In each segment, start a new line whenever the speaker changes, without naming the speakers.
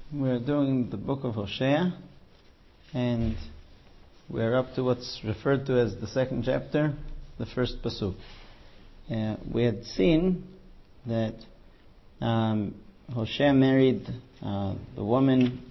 We're doing the book of Hosea, and we're up to what's referred to as the second chapter, the first pasuk. We had seen that Hosea married the woman.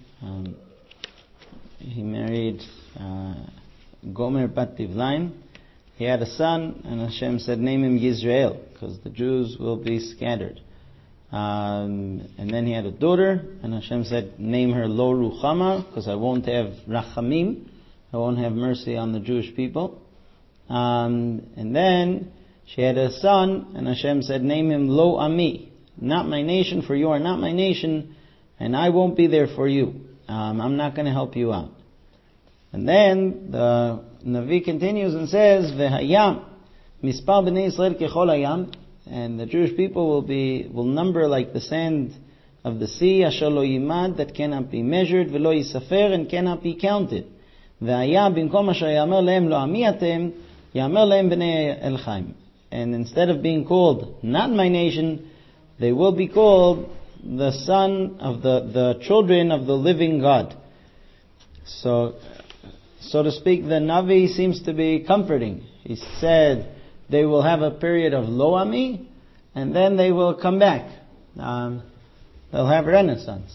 He married Gomer bat Divlaim. He had a son, and Hashem said, "Name him Yisrael, because the Jews will be scattered." And then he had a daughter, and Hashem said, "Name her Lo Ruchama, because I won't have Rachamim, I won't have mercy on the Jewish people." And then she had a son, and Hashem said, "Name him Lo Ami, not my nation, for you are not my nation, and I won't be there for you. I'm not going to help you out." And then the Navi continues and says, "V'hayam mispar b'nei Yisrael kechol hayam," and the Jewish people will number like the sand of the sea, asher lo yimad, that cannot be measured, v'lo yisafer, and cannot be counted. V'haya b'nkom asher yamer lehem lo ami atem, yamer lehem b'nei el chaim. And instead of being called not my nation, they will be called the son of the children of the living God. So to speak, the Navi seems to be comforting. He said they will have a period of lo ami, and then they will come back. They'll have renaissance.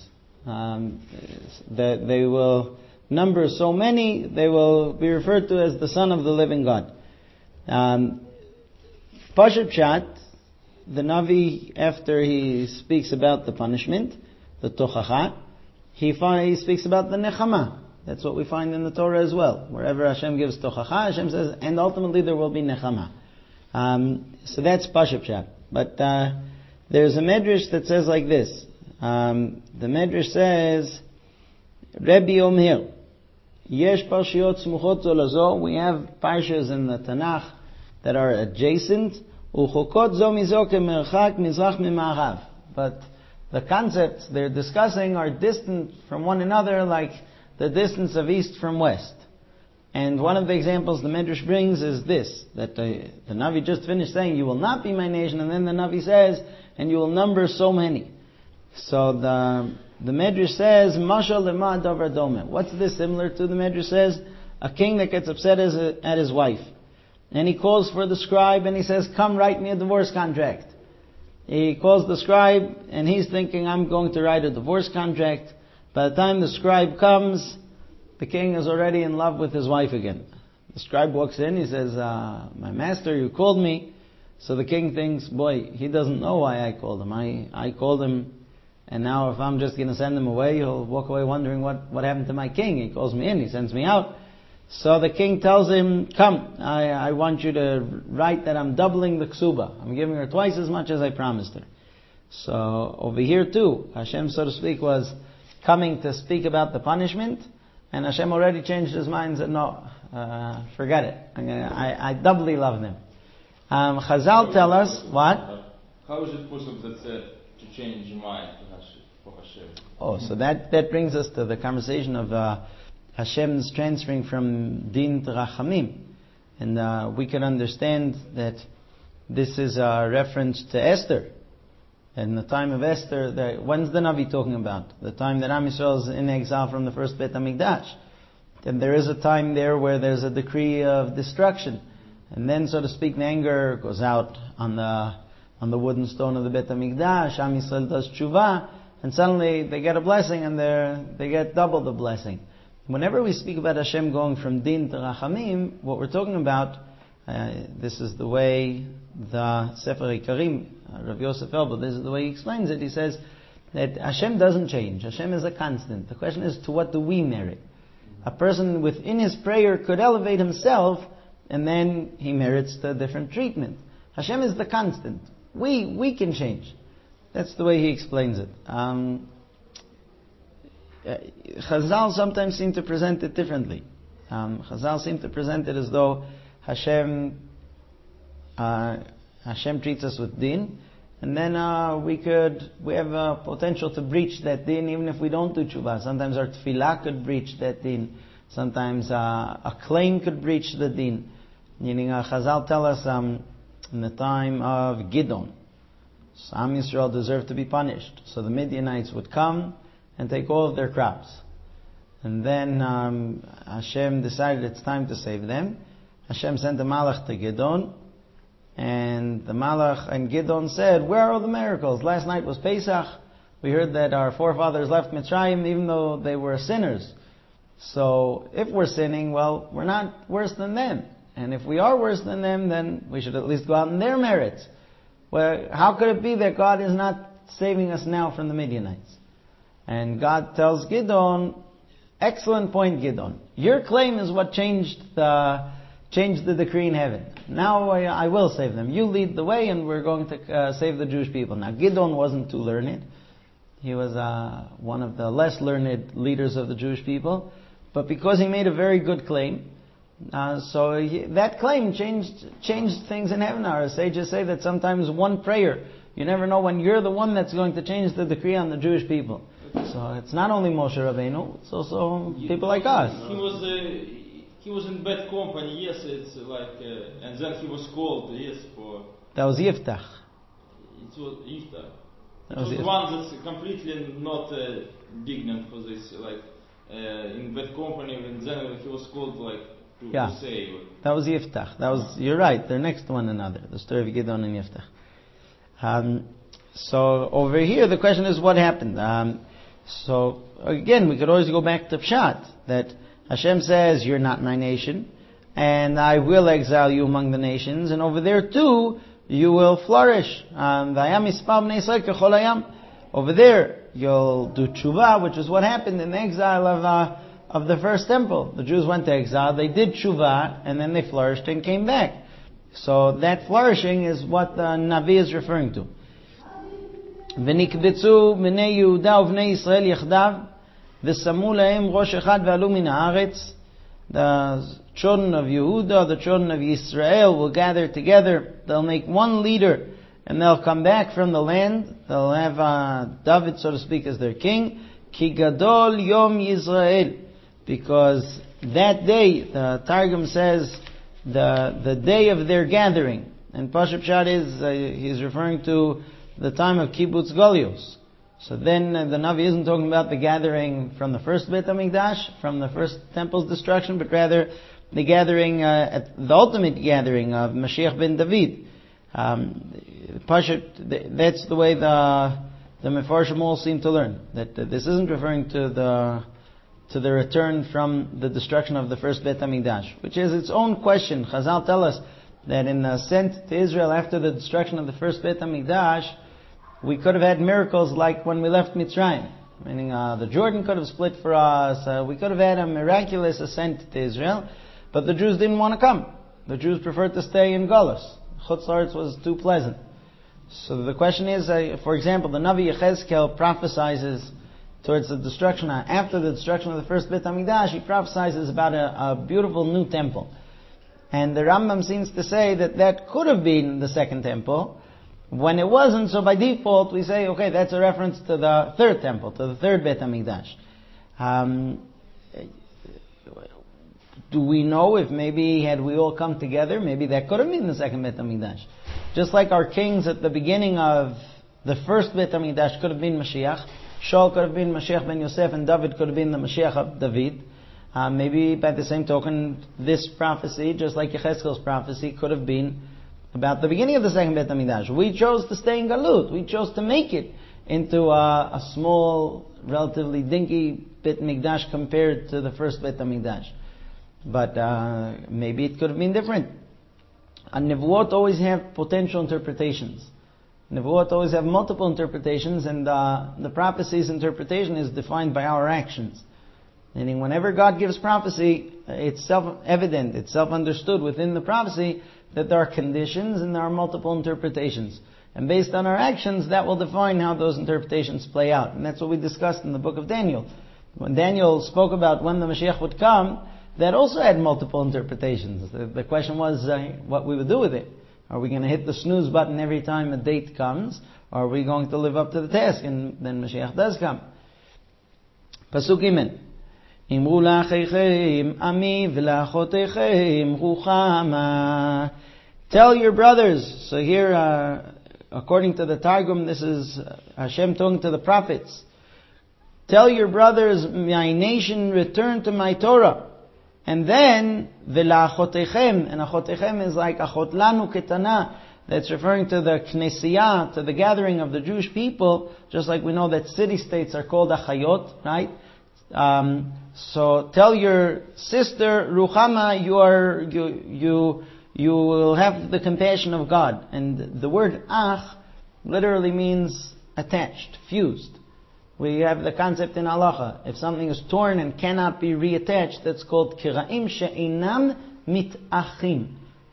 They will number so many, they will be referred to as the son of the living God. Pashat Pshat, the Navi, after he speaks about the punishment, the tochacha, he speaks about the nechama. That's what we find in the Torah as well. Wherever Hashem gives tochacha, Hashem says, and ultimately there will be nechama. So that's Pashat Pshat. But there's a medrash that says like this. The medrash says, Rebbe Omer, Yesh parshiyot smuchot zo lazo. We have parshas in the Tanakh that are adjacent. Uchokot zo mizo kemerchak mizrach mima'arav. But the concepts they're discussing are distant from one another, like the distance of east from west. And one of the examples the Medrash brings is this, that the Navi just finished saying, "You will not be my nation," and then the Navi says, "And you will number so many." So the Medrash says, "Mashal lema davar dome." What's this similar to? The Medrash says, a king that gets upset at his wife, and he calls for the scribe, and he says, "Come write me a divorce contract." He calls the scribe, and he's thinking, "I'm going to write a divorce contract." By the time the scribe comes, the king is already in love with his wife again. The scribe walks in, he says, "My master, you called me." So the king thinks, boy, he doesn't know why I called him. I called him, and now if I'm just going to send him away, he'll walk away wondering what happened to my king. He calls me in, he sends me out. So the king tells him, "Come, I want you to write that I'm doubling the ksuba. I'm giving her twice as much as I promised her." So over here too, Hashem, so to speak, was coming to speak about the punishment, and Hashem already changed his mind and said, "No, forget it. I doubly love them." Chazal tell us what?
How is it possible to change your mind for Hashem?
Oh, so that brings us to the conversation of Hashem's transferring from din to rachamim, and we can understand that this is a reference to Esther. In the time of Esther, when's the Navi talking about? The time that Am Yisrael is in exile from the first Beit HaMikdash. And there is a time there where there's a decree of destruction. And then, so to speak, the anger goes out on the wooden stone of the Beit HaMikdash. Am Yisrael does tshuva, and suddenly they get a blessing, and they get double the blessing. Whenever we speak about Hashem going from din to rachamim, what we're talking about, this is the way the Sefer Ikarim, Rav Yosef Elbel, this is the way he explains it. He says that Hashem doesn't change. Hashem is a constant. The question is, to what do we merit? A person within his prayer could elevate himself, and then he merits the different treatment. Hashem is the constant. We can change. That's the way he explains it. Chazal sometimes seem to present it differently. Chazal seem to present it as though Hashem treats us with din, and then we have a potential to breach that din even if we don't do tshuva. Sometimes our tefillah could breach that din. Sometimes a claim could breach the din. Meaning, Chazal tell us in the time of Gidon, Am Yisrael deserved to be punished. So the Midianites would come and take all of their crops. And then Hashem decided it's time to save them. Hashem sent a malach to Gidon, and the malach and Gidon said, "Where are all the miracles? Last night was Pesach. We heard that our forefathers left Mitzrayim even though they were sinners. So if we're sinning, well, we're not worse than them. And if we are worse than them, then we should at least go out in their merits. Well, how could it be that God is not saving us now from the Midianites?" And God tells Gidon, excellent point, Gidon. Your claim is what changed the decree in heaven. Now I will save them. You lead the way and we're going to save the Jewish people. Now Gidon wasn't too learned. He was one of the less learned leaders of the Jewish people. But because he made a very good claim, that claim changed things in heaven. Our sages say that sometimes one prayer, you never know when you're the one that's going to change the decree on the Jewish people. So it's not only Moshe Rabbeinu, it's also people like us.
He was in bad company, yes, it's like, and then he was called, yes, for...
That was Yiftach.
It was Yiftach. It was one that's completely not dignified for this, like, in bad company, and then he was called, like, to save.
That was Yiftach. You're right, they're next to one another, the story of Gidon and Yiftach. So over here, the question is what happened? So again, we could always go back to Pshat, that Hashem says, you're not my nation, and I will exile you among the nations, and over there too, you will flourish. Over there, you'll do tshuva, which is what happened in the exile of the first temple. The Jews went to exile, they did tshuva, and then they flourished and came back. So that flourishing is what the Navi is referring to. ונקבצו בני יהודה ובני ישראל יחדיו ושמו להם ראש אחד ועלו מן הארץ. The children of Yehuda, the children of Israel will gather together. They'll make one leader and they'll come back from the land. They'll have David, so to speak, as their king. Ki gadol yom Yisrael, because that day, the Targum says, the day of their gathering. And Pashup Pshat is, he's referring to the time of Kibbutz Golios. So then the Navi isn't talking about the gathering from the first Beit HaMikdash, from the first temple's destruction, but rather the gathering, the ultimate gathering of Mashiach ben David. That's the way the Mefarshim all seem to learn. That this isn't referring to the return from the destruction of the first Beit HaMikdash, which is its own question. Chazal tell us that in the ascent to Israel after the destruction of the first Beit HaMikdash, we could have had miracles like when we left Mitzrayim. Meaning the Jordan could have split for us. We could have had a miraculous ascent to Israel. But the Jews didn't want to come. The Jews preferred to stay in Golus. Chutz La'aretz was too pleasant. So the question is, for example, the Navi Yechezkel prophesizes towards the destruction, after the destruction of the first Beit HaMikdash, he prophesizes about a beautiful new temple. And the Rambam seems to say that could have been the second temple. When it wasn't, so by default we say, okay, that's a reference to the third temple, to the third Beit HaMikdash. Do we know if maybe had we all come together, maybe that could have been the second Beit HaMikdash? Just like our kings at the beginning of the first Beit HaMikdash could have been Mashiach, Shaul could have been Mashiach ben Yosef, and David could have been the Mashiach of David. Maybe by the same token, this prophecy, just like Yechezkel's prophecy, could have been about the beginning of the second Beit HaMikdash. We chose to stay in Galut. We chose to make it into a small, relatively dinky Beit HaMikdash compared to the first Beit HaMikdash. But maybe it could have been different. And Nevuot always have potential interpretations. Nevuot always have multiple interpretations, and the prophecy's interpretation is defined by our actions. Meaning whenever God gives prophecy, it's self-evident, it's self-understood within the prophecy that there are conditions and there are multiple interpretations. And based on our actions, that will define how those interpretations play out. And that's what we discussed in the book of Daniel. When Daniel spoke about when the Mashiach would come, that also had multiple interpretations. The question was what we would do with it. Are we going to hit the snooze button every time a date comes? Or are we going to live up to the task and then Mashiach does come? Pasuk Gimel. אמרו לאחיכם עמי ולאחותיכם רוחמה. Tell your brothers. So here, according to the Targum, this is Hashem talking to the prophets. tell your brothers, my nation return to my Torah. And then, v'la'achotechem, and achotechem is like achot lanu ketana, that's referring to the knesiyah, to the gathering of the Jewish people, just like we know that city-states are called achayot, right? So tell your sister, Ruchama, you will have the compassion of God. And the word ach literally means attached, fused. We have the concept in halacha. If something is torn and cannot be reattached, that's called kira'im she'inam mit'achim.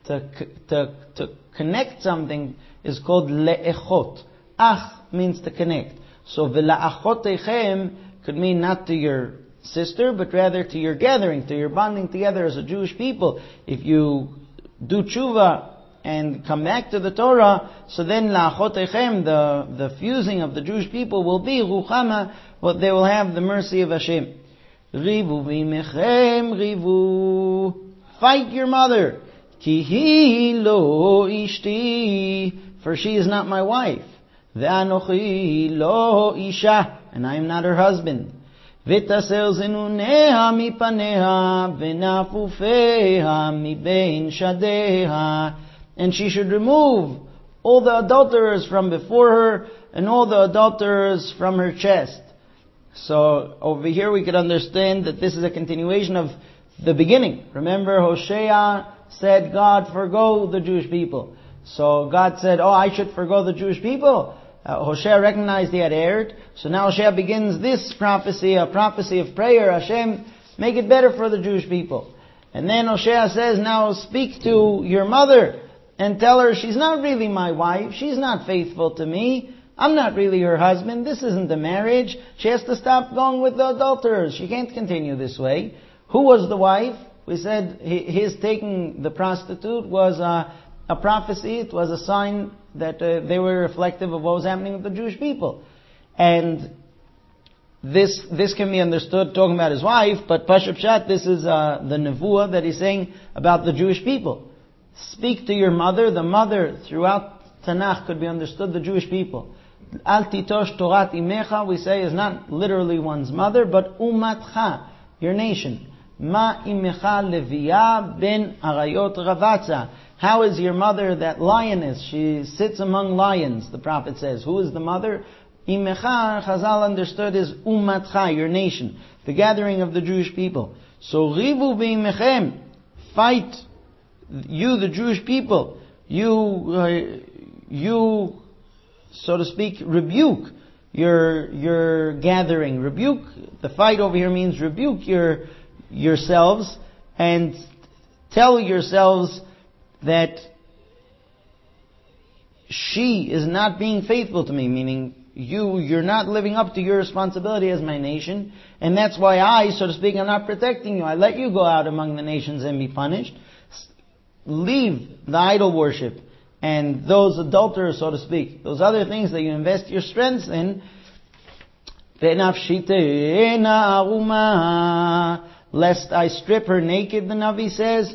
To connect something is called le'echot. Ach means to connect. So v'la'achotechem could mean not to your sister, but rather to your gathering, to your bonding together as a Jewish people. If you do tshuva and come back to the Torah, so then la'achotechem, the fusing of the Jewish people will be ruchama, what they will have the mercy of Hashem. Rivu v'imechem rivu. Fight your mother. Ki hi lo ishti, for she is not my wife. Ve'anochi lo isha, and I am not her husband. V'taser zenuneha mipaneha, v'nafufeha mibein shadeha. And she should remove all the adulterers from before her, and all the adulterers from her chest. So over here we could understand that this is a continuation of the beginning. Remember, Hosea said, God, forgo the Jewish people. So God said, I should forgo the Jewish people. Hosea recognized he had erred. So now Hosea begins this prophecy, a prophecy of prayer. Hashem, make it better for the Jewish people. And then Hosea says, now speak to your mother and tell her she's not really my wife. She's not faithful to me. I'm not really her husband. This isn't a marriage. She has to stop going with the adulterers. She can't continue this way. Who was the wife? We said his taking the prostitute was a prophecy. It was a sign that they were reflective of what was happening with the Jewish people. And this can be understood talking about his wife, but Pashup Pshat, this is the nevuah that he's saying about the Jewish people. Speak to your mother. The mother throughout Tanakh could be understood the Jewish people. Al titosh torat imecha, we say, is not literally one's mother, but umatcha, your nation. Ma imecha leviya ben arayot ravatza. How is your mother that lioness? She sits among lions, the prophet says. Who is the mother? Imecha, Chazal understood, is umatcha, your nation, the gathering of the Jewish people. So rivu b'imechem, fight, you the Jewish people. You, so to speak, rebuke your gathering. Rebuke, the fight over here means rebuke yourselves and tell yourselves that she is not being faithful to me, meaning you're not living up to your responsibility as my nation, and that's why I, so to speak, am not protecting you. I let you go out among the nations and be punished. Leave the idol worship and those adulterers, so to speak, those other things that you invest your strengths in. Lest I strip her naked, the Navi says,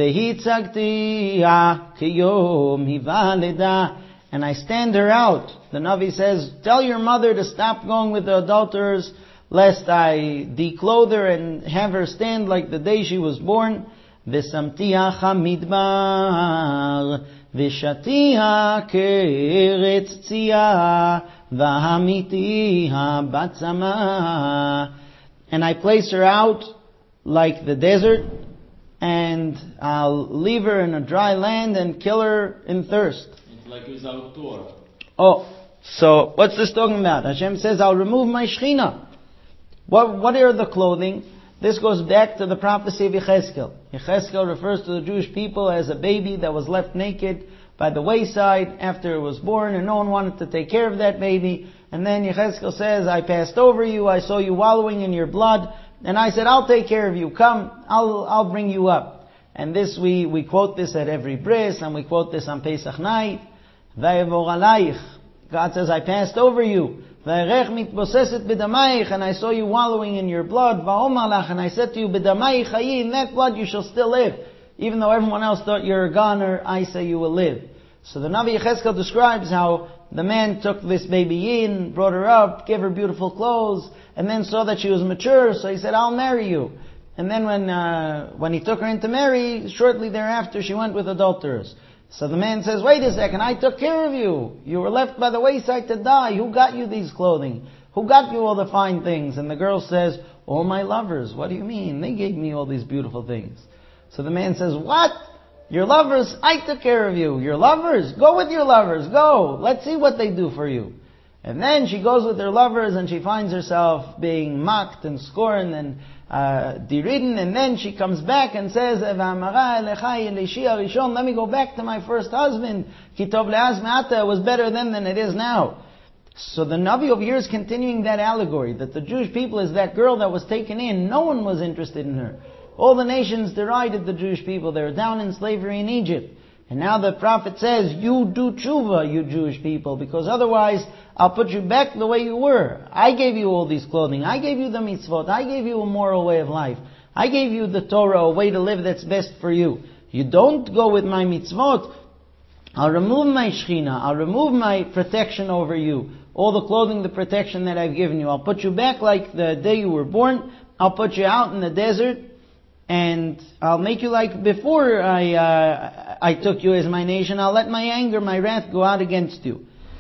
and I stand her out. The Navi says, tell your mother to stop going with the adulterers, lest I declothe her and have her stand like the day she was born. V'samtiha chamidbar, v'shatiha keretz tzia, v'hamitiha batzama. And I place her out like the desert, and I'll leave her in a dry land and kill her in thirst.
It's like without Torah.
So what's this talking about? Hashem says, I'll remove my Shekhinah. What are the clothing? This goes back to the prophecy of Yechezkel. Yechezkel refers to the Jewish people as a baby that was left naked by the wayside after it was born, and no one wanted to take care of that baby. And then Yechezkel says, I passed over you, I saw you wallowing in your blood, and I said, I'll take care of you. Come, I'll bring you up. And this we quote this at every bris, and we quote this on Pesach night. Vayevor alayich. God says, I passed over you. Vayerech mitboseset b'damayich, and I saw you wallowing in your blood. Va'omar lach, and I said to you, b'damayich chayi, in that blood you shall still live. Even though everyone else thought you're a goner, I say you will live. So the Navi Yechezkel describes how the man took this baby in, brought her up, gave her beautiful clothes, and then saw that she was mature, so he said, I'll marry you. And then when he took her in to marry, shortly thereafter she went with adulterers. So the man says, wait a second, I took care of you. You were left by the wayside to die. Who got you these clothing? Who got you all the fine things? And the girl says, all my lovers. What do you mean? They gave me all these beautiful things. So the man says, what? Your lovers? I took care of you. Your lovers? Go with your lovers. Go. Let's see what they do for you. And then she goes with her lovers and she finds herself being mocked and scorned and deridden, and then she comes back and says, let me go back to my first husband. It was better then than it is now. So the Navi over here is continuing that allegory, that the Jewish people is that girl that was taken in. No one was interested in her. All the nations derided the Jewish people. They were down in slavery in Egypt. And now the prophet says, you do tshuva, you Jewish people, because otherwise I'll put you back the way you were. I gave you all these clothing. I gave you the mitzvot. I gave you a moral way of life. I gave you the Torah, a way to live that's best for you. You don't go with my mitzvot, I'll remove my shechina. I'll remove my protection over you. All the clothing, the protection that I've given you. I'll put you back like the day you were born. I'll put you out in the desert. And I'll make you like before I took you as my nation. I'll let my anger, my wrath go out against you.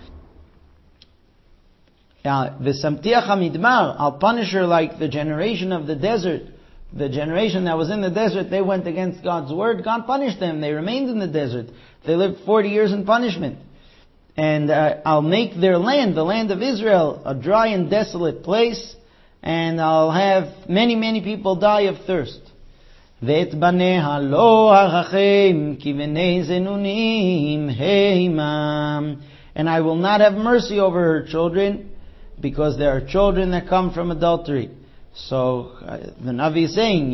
V'samtiach hamidbar, I'll punish her like the generation of the desert. The generation that was in the desert, they went against God's word. God punished them. They remained in the desert. They lived 40 years in punishment. And I'll make their land, the land of Israel, a dry and desolate place. And I'll have many, many people die of thirst. ואת בניה לא ארחם כי בני זנונים הימם. And I will not have mercy over her children because there are children that come from adultery. So the Navi is saying,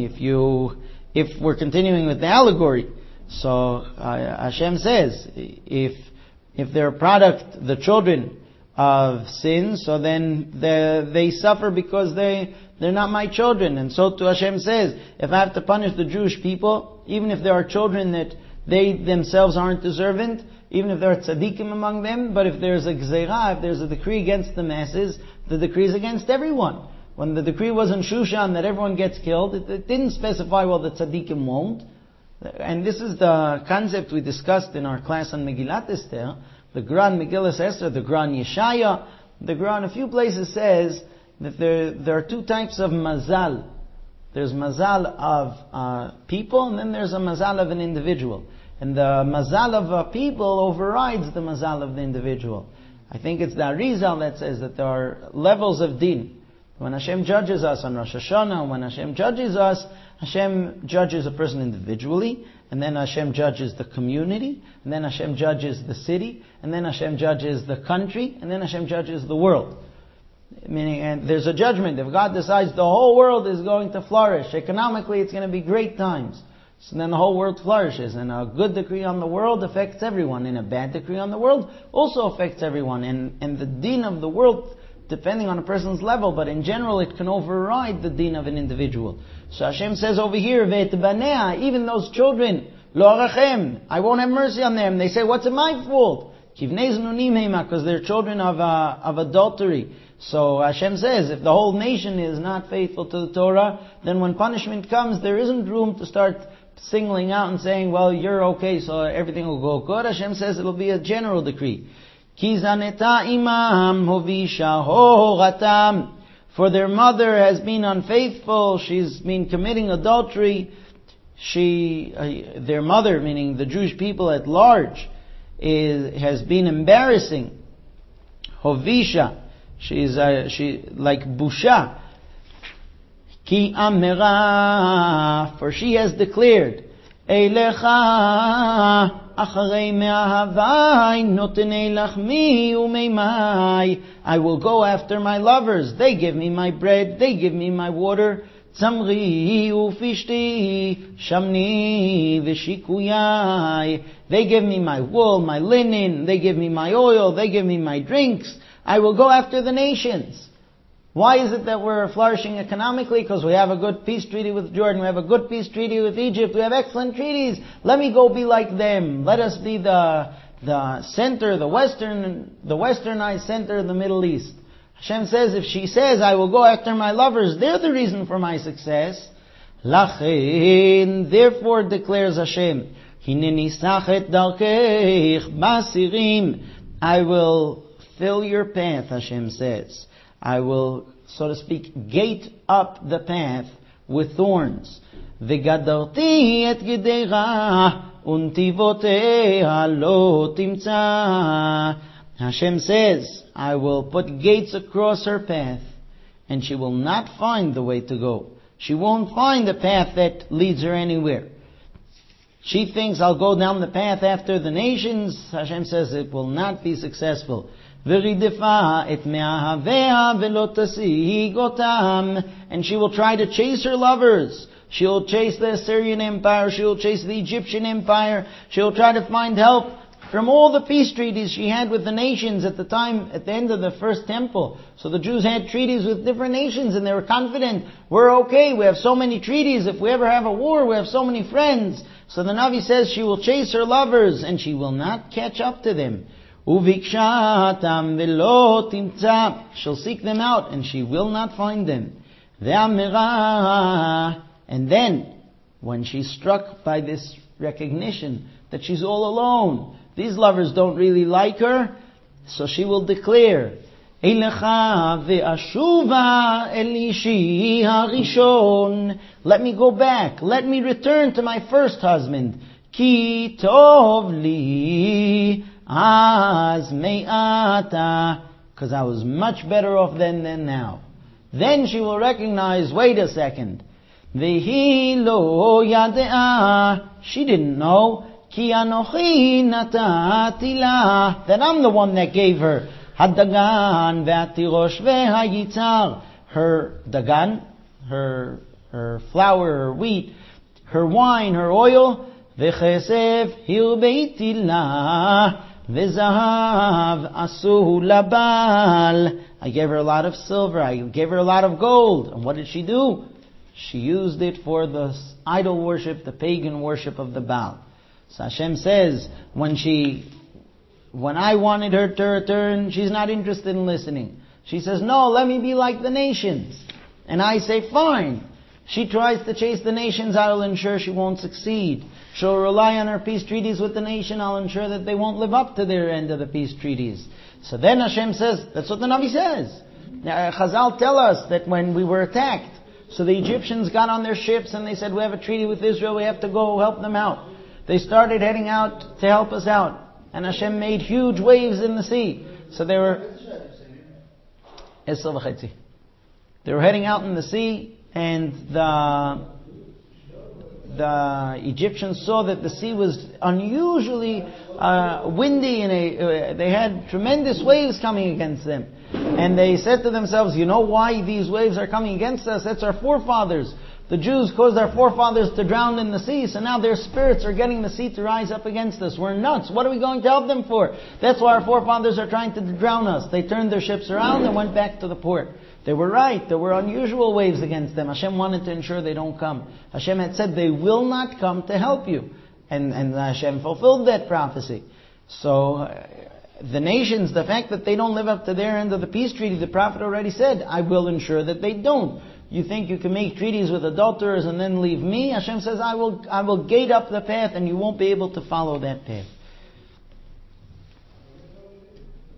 if we're continuing with the allegory, so Hashem says, if they're a product, the children of sin, so then they suffer because they're not my children. And so too Hashem says, if I have to punish the Jewish people, even if there are children that they themselves aren't deserving, even if there are tzaddikim among them, but if there's a gzeirah, if there's a decree against the masses, the decree is against everyone. When the decree was in Shushan that everyone gets killed, it didn't specify, well, the tzaddikim won't. And this is the concept we discussed in our class on Megillat Esther. The Gra in Megillas Esther, the Gra in Yeshaya. The Gra in a few places says that there are two types of mazal. There's mazal of people, and then there's a mazal of an individual. And the mazal of a people overrides the mazal of the individual. I think it's the Arizal that says that there are levels of din. When Hashem judges us on Rosh Hashanah, when Hashem judges us, Hashem judges a person individually, and then Hashem judges the community, and then Hashem judges the city, and then Hashem judges the country, and then Hashem judges the world. Meaning, and there's a judgment. If God decides the whole world is going to flourish, economically it's going to be great times, so then the whole world flourishes, and a good decree on the world affects everyone, and a bad decree on the world also affects everyone, and the din of the world, depending on a person's level, but in general it can override the din of an individual. So Hashem says over here, Ve'et banea, even those children, lo arachem, I won't have mercy on them. They say, what's it my fault? Kivnei znunim heima, because they're children of adultery. So Hashem says, if the whole nation is not faithful to the Torah, then when punishment comes, there isn't room to start singling out and saying, well, you're okay, so everything will go good. Hashem says it will be a general decree. Ki zaneta imam hovisha horatam. For their mother has been unfaithful, she's been committing adultery. Their mother, meaning the Jewish people at large, has been embarrassing. Hovisha, she like busha. Ki amera, for she has declared, Eilecha acharei me'ahavai notenei lachmi umeimai. I will go after my lovers. They give me my bread. They give me my water. Tzamri ufishti shamni v'shikuyai. They give me my wool, my linen. They give me my oil. They give me my drinks. I will go after the nations. Why is it that we're flourishing economically? Because we have a good peace treaty with Jordan. We have a good peace treaty with Egypt. We have excellent treaties. Let me go be like them. Let us be the center, the westernized center of the Middle East. Hashem says, if she says, I will go after my lovers, they're the reason for my success. Lachein, therefore declares Hashem, Hineni sachet darkeich basirim. I will fill your path, Hashem says. I will, so to speak, gate up the path with thorns. V'gadarti et gedera untivoteha lo timtza. Hashem says, I will put gates across her path, and she will not find the way to go. She won't find the path that leads her anywhere. She thinks, I'll go down the path after the nations. Hashem says it will not be successful. And she will try to chase her lovers. She'll chase the Assyrian Empire. She'll chase the Egyptian Empire. She'll try to find help from all the peace treaties she had with the nations at the time, at the end of the first temple. So the Jews had treaties with different nations, and they were confident, we're okay, we have so many treaties, if we ever have a war, we have so many friends. So the Navi says she will chase her lovers, and she will not catch up to them. Uvikshatam velo timtza. She'll seek them out, and she will not find them. And then, when she's struck by this recognition that she's all alone, these lovers don't really like her, so she will declare, let me go back, let me return to my first husband. Ki tov li az me'ata, because I was much better off then than now. Then she will recognize, wait a second, Vehi lo yadea, she didn't know, Ki anochi natati la, that I'm the one that gave her Hadagan ve'atirosh ve'hayitzar, her dagan, her flour, her wheat, her wine, her oil, ve'chesef hirbeiti la, ve'zahav asuhu labal. I gave her a lot of silver, I gave her a lot of gold. And what did she do? She used it for the idol worship, the pagan worship of the Baal. So Hashem says, when I wanted her to return, she's not interested in listening. She says, no, let me be like the nations. And I say, fine. She tries to chase the nations, I will ensure she won't succeed. She'll rely on her peace treaties with the nation, I'll ensure that they won't live up to their end of the peace treaties. So then Hashem says, that's what the Navi says. Now, Chazal tell us that when we were attacked, so the Egyptians got on their ships and they said, we have a treaty with Israel, we have to go help them out. They started heading out to help us out. And Hashem made huge waves in the sea. So they were heading out in the sea, and the Egyptians saw that the sea was unusually windy, and they had tremendous waves coming against them. And they said to themselves, you know why these waves are coming against us? That's our forefathers. The Jews caused our forefathers to drown in the sea, so now their spirits are getting the sea to rise up against us. We're nuts. What are we going to help them for? That's why our forefathers are trying to drown us. They turned their ships around and went back to the port. They were right. There were unusual waves against them. Hashem wanted to ensure they don't come. Hashem had said they will not come to help you. And Hashem fulfilled that prophecy. So the nations, the fact that they don't live up to their end of the peace treaty, the prophet already said, I will ensure that they don't. You think you can make treaties with adulterers and then leave me? Hashem says, I will gate up the path and you won't be able to follow that path.